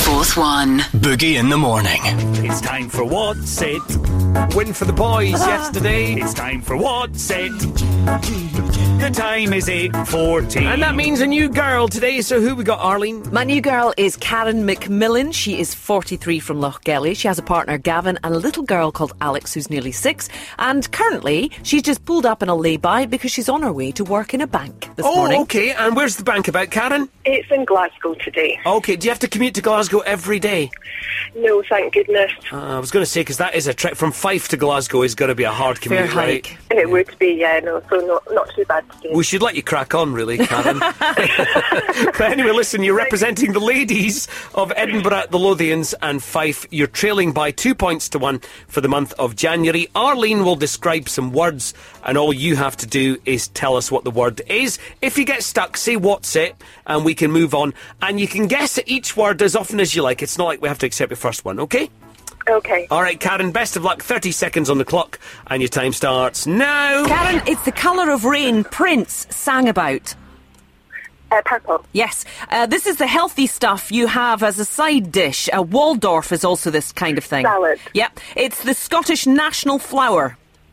Fourth One. Boogie in the morning. It's time for What's It? Win for the boys yesterday. It's time for What's It? The time is 8:14. And that means a new girl today. So who we got, Arlene? My new girl is Karen McMillan. She is 43 from Lochgelly. She has a partner, Gavin, and a little girl called Alex, who's nearly 6. And currently, she's just pulled up in a lay-by because she's on her way to work in a bank this morning. Oh, okay. And where's the bank about, Karen? It's in Glasgow today. Okay. Do you have to commute to Glasgow every day? No, thank goodness. I was going to say, because that is a trek from Fife to Glasgow is going to be a hard commute, Fair right? hike. It would be, yeah, no, so not too bad today. We should let you crack on, really, Karen. But anyway, listen, you're representing the ladies of Edinburgh, the Lothians and Fife. You're trailing by 2 points to 1 for the month of January. Arlene will describe some words, and all you have to do is tell us what the word is. If you get stuck, say what's it, and we can move on. And you can guess each word as often as you like. It's not like we have to accept your first one, okay? Okay. All right, Karen, best of luck. 30 seconds on the clock, and your time starts now. Karen, it's the colour of rain Prince sang about. Purple. Yes. This is the healthy stuff you have as a side dish. Waldorf is also this kind of thing. Salad. Yep. It's the Scottish national flower.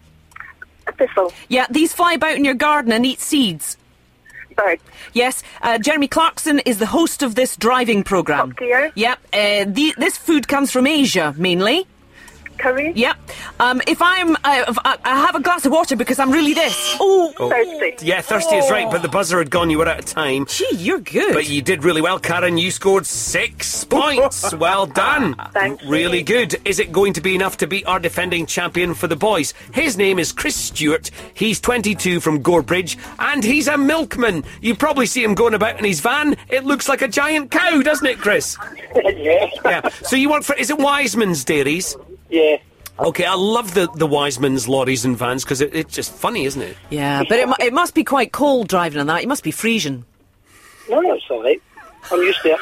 Thistle. Yeah, these fly about in your garden and eat seeds. Bird. Yes, Jeremy Clarkson is the host of this driving programme. Top Gear. Yep, this food comes from Asia, mainly. Curry. Yep. If I have a glass of water because I'm really this. Oh. Thirsty. Yeah, thirsty is right, but the buzzer had gone. You were out of time. Gee, you're good. But you did really well, Karen. You scored 6 points. Well done. Thank you. Really good. Is it going to be enough to beat our defending champion for the boys? His name is Chris Stewart. He's 22 from Gorebridge, and he's a milkman. You probably see him going about in his van. It looks like a giant cow, doesn't it, Chris? Yeah. Yeah. So you work for, is it Wiseman's Dairies? Yeah. Okay, I love the Wiseman's lorries and vans because it's just funny, isn't it? Yeah, but it must be quite cold driving on that. You must be freezing. No, that's all right. I'm used to it.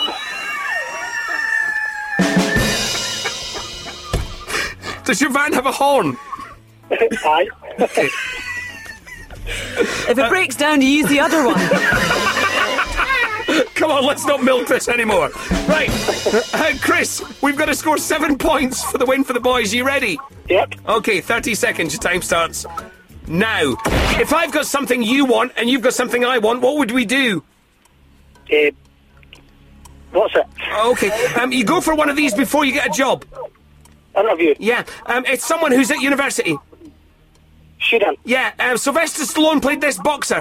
Does your van have a horn? Aye. If it breaks down, you use the other one. Come on, let's not milk this anymore. Right, Chris, we've got to score 7 points for the win for the boys. You ready? Yep. Okay, 30 seconds. Your time starts now. If I've got something you want and you've got something I want, what would we do? What's it? Okay, you go for one of these before you get a job. Interview. Yeah, it's someone who's at university. Shouldn't. Yeah, Sylvester Stallone played this boxer.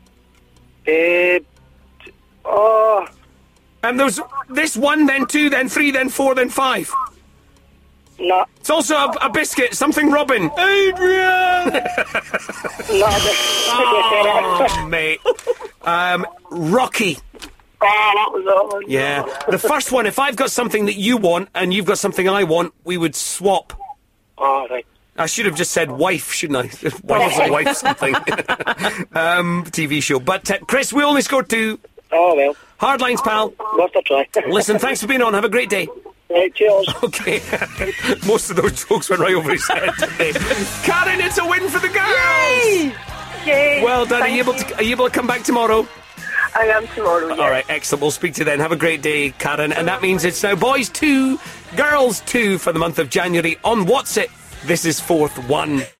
There's this 1, then 2, then 3, then 4, then 5. No. It's also a biscuit, something Robin. Adrian! No. Oh, mate. Rocky. Oh, that was that one. Yeah. The first one, if I've got something that you want and you've got something I want, we would swap. Oh, right. I should have just said wife, shouldn't I? Wife or wife something. TV show. But, Chris, we only scored 2. Oh, well. Hard lines, pal. Worth a try. Listen, thanks for being on. Have a great day. Right, cheers. Okay. Most of those jokes went right over his head, didn't they? Karen, it's a win for the girls! Yay. Well done. Are Thank you able to come back tomorrow? I am tomorrow, yeah. All right, excellent. We'll speak to you then. Have a great day, Karen. And that means it's now boys 2, girls 2 for the month of January on What's It? This is Fourth One.